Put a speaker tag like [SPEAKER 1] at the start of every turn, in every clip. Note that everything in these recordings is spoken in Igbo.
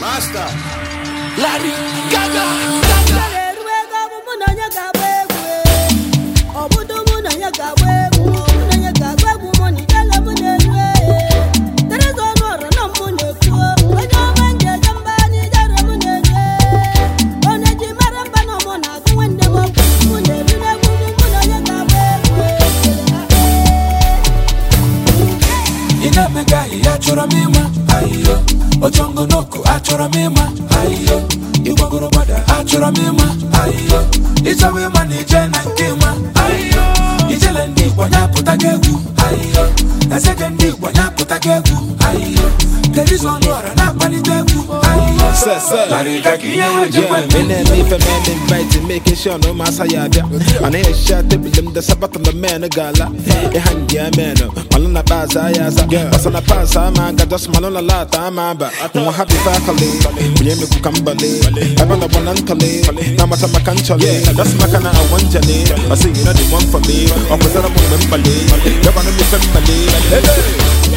[SPEAKER 1] Basta. Larry Gaga.
[SPEAKER 2] Achora mima, ayo. Ojongo noko, achora mima, ayo. Ibogoro bada, achora mima, ayo. Ichawe mani jena nkema, ayo. Ijele ndi wanya putagegu, ayo. Ezekendi wanya putagegu, ayo. Terizo nwara na panitegu, ayo.
[SPEAKER 3] Yeah, me invited, making sure no massa yabia. And I shot the bill, the sabbat on the man, a gala. A hand, yeah, man. Malona Baza, Basana Pasa, man, got just Malona Lata, Mamba. I'm happy faculty, William Kumbale, I'm on the one uncale, Namata Macanchale, that's Macana, I want Jane. I see you know the one for me, or was that a woman, Bale, you're gonna be family.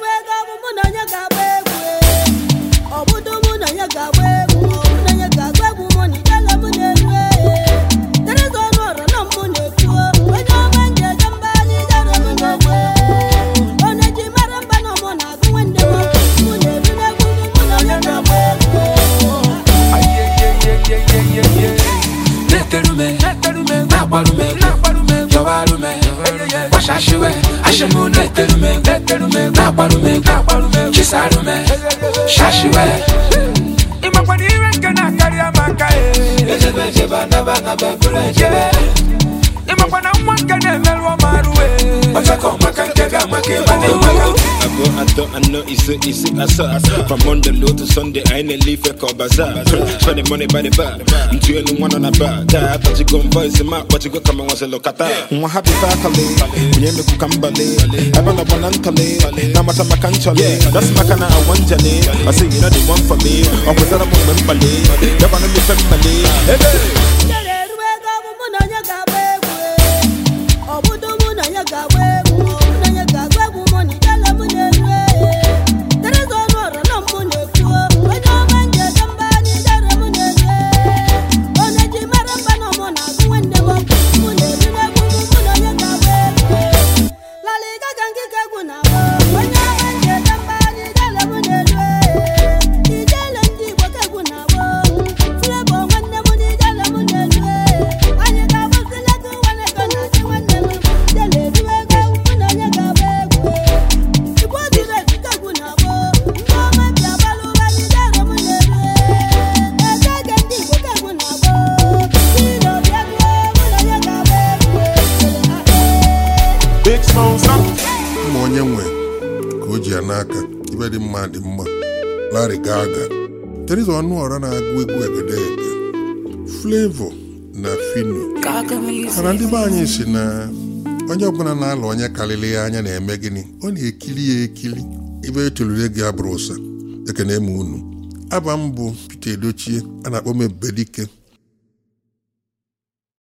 [SPEAKER 3] I know it's I saw from Monday low to Sunday. I ain't leave a call bazaar. Spending money by the bar. I'm doing one on a bar. But you go voice him out. But you go come and watch a look at that. I'm happy faculty. We ain't make Kambale. I'm on a one uncale. Now I'm a canchale. That's my kind of one Jane. I say you know the one for me. Or was that a woman Bale? You're gonna be family. Hey.
[SPEAKER 4] Onye nwe ka o ji anaka ibe dị mma dị mma Larry Gaga Terizo ọnụ ọra na-agụ egwu egedege Flavor na Fino mana ndị be anyị si na onye ọbụla na-alụ onye karịrị ya anya na-eme gịnị ọ na-ekili ya ekili ibe etolure gị abụrụ ụsa ekene m unu aba m bụ Peter Edochie a na-akpọ m Ebubedike